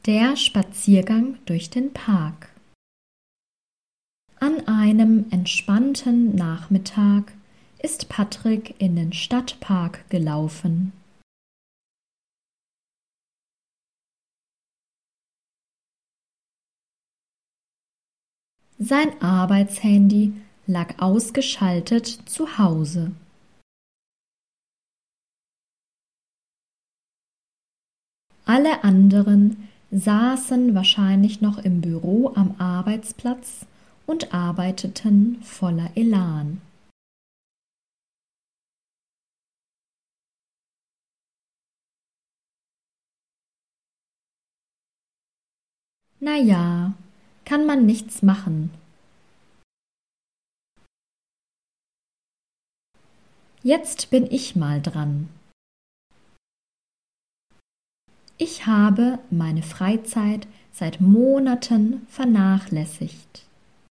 Der Spaziergang durch den Park. An einem entspannten Nachmittag ist Patrick in den Stadtpark gelaufen. Sein Arbeitshandy lag ausgeschaltet zu Hause. Alle anderen saßen wahrscheinlich noch im Büro am Arbeitsplatz und arbeiteten voller Elan. Na ja, kann man nichts machen. Jetzt bin ich mal dran. Ich habe meine Freizeit seit Monaten vernachlässigt.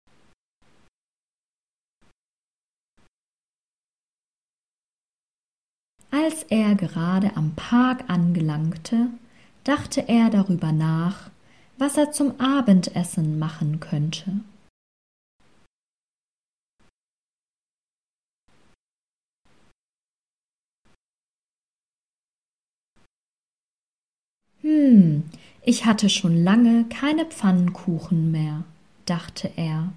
Als er gerade am Park angelangte, dachte er darüber nach, was er zum Abendessen machen könnte. Ich hatte schon lange keine Pfannkuchen mehr, dachte er.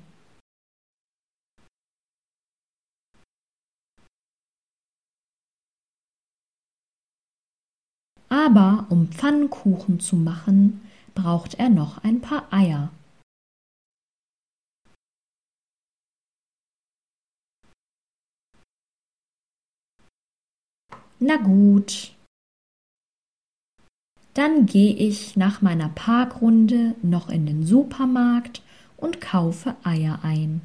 Aber um Pfannkuchen zu machen, braucht er noch ein paar Eier. Na gut, dann gehe ich nach meiner Parkrunde noch in den Supermarkt und kaufe Eier ein.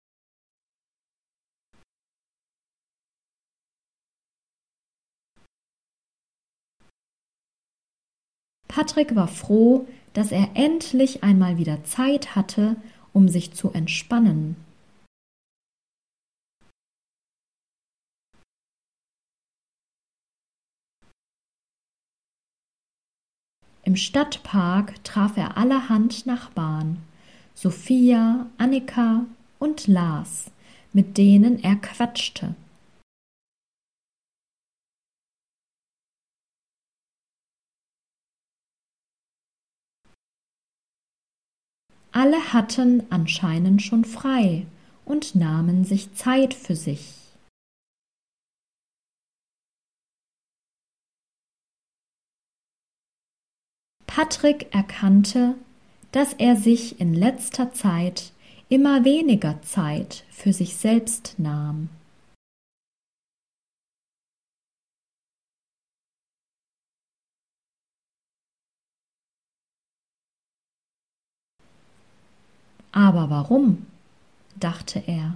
Patrick war froh, dass er endlich einmal wieder Zeit hatte, um sich zu entspannen. Im Stadtpark traf er allerhand Nachbarn, Sophia, Annika und Lars, mit denen er quatschte. Alle hatten anscheinend schon frei und nahmen sich Zeit für sich. Patrick erkannte, dass er sich in letzter Zeit immer weniger Zeit für sich selbst nahm. Aber warum? Dachte er.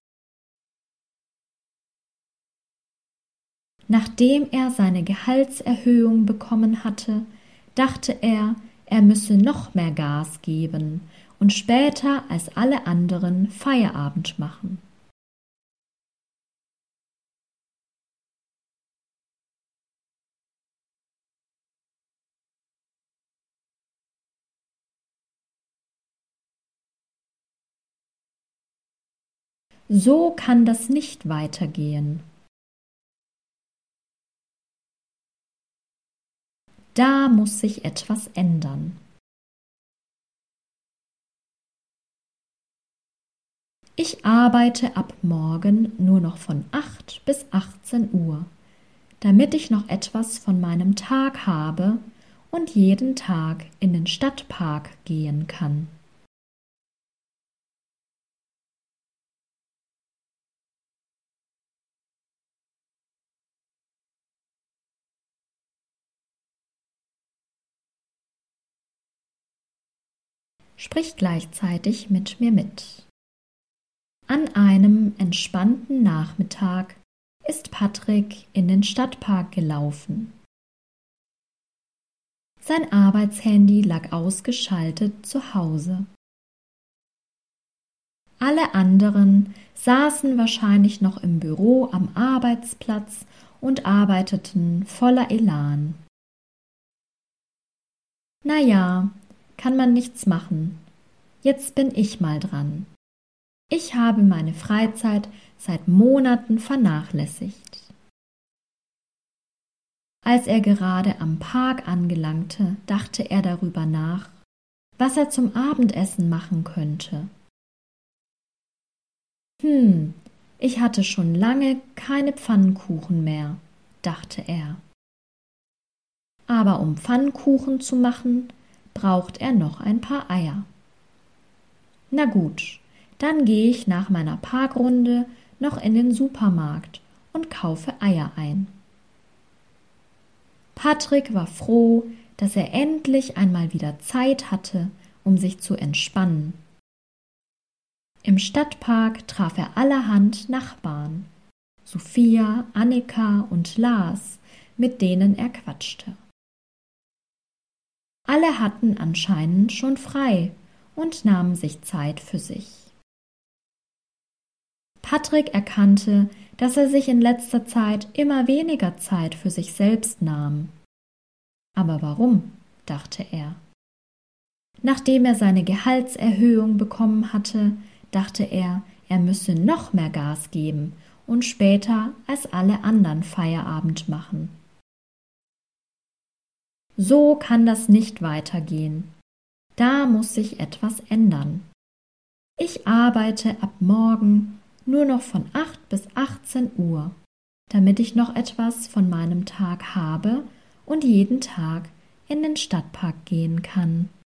Nachdem er seine Gehaltserhöhung bekommen hatte, dachte er, er müsse noch mehr Gas geben und später als alle anderen Feierabend machen. So kann das nicht weitergehen. Da muss sich etwas ändern. Ich arbeite ab morgen nur noch von 8 bis 18 Uhr, damit ich noch etwas von meinem Tag habe und jeden Tag in den Stadtpark gehen kann. Sprich gleichzeitig mit mir mit. An einem entspannten Nachmittag ist Patrick in den Stadtpark gelaufen. Sein Arbeitshandy lag ausgeschaltet zu Hause. Alle anderen saßen wahrscheinlich noch im Büro am Arbeitsplatz und arbeiteten voller Elan. Na ja, kann man nichts machen. Jetzt bin ich mal dran. Ich habe meine Freizeit seit Monaten vernachlässigt. Als er gerade am Park angelangte, dachte er darüber nach, was er zum Abendessen machen könnte. Ich hatte schon lange keine Pfannkuchen mehr, dachte er. Aber um Pfannkuchen zu machen, braucht er noch ein paar Eier. Na gut, dann gehe ich nach meiner Parkrunde noch in den Supermarkt und kaufe Eier ein. Patrick war froh, dass er endlich einmal wieder Zeit hatte, um sich zu entspannen. Im Stadtpark traf er allerhand Nachbarn, Sophia, Annika und Lars, mit denen er quatschte. Alle hatten anscheinend schon frei und nahmen sich Zeit für sich. Patrick erkannte, dass er sich in letzter Zeit immer weniger Zeit für sich selbst nahm. Aber warum? Dachte er. Nachdem er seine Gehaltserhöhung bekommen hatte, dachte er, er müsse noch mehr Gas geben und später als alle anderen Feierabend machen. So kann das nicht weitergehen. Da muss sich etwas ändern. Ich arbeite ab morgen nur noch von 8 bis 18 Uhr, damit ich noch etwas von meinem Tag habe und jeden Tag in den Stadtpark gehen kann.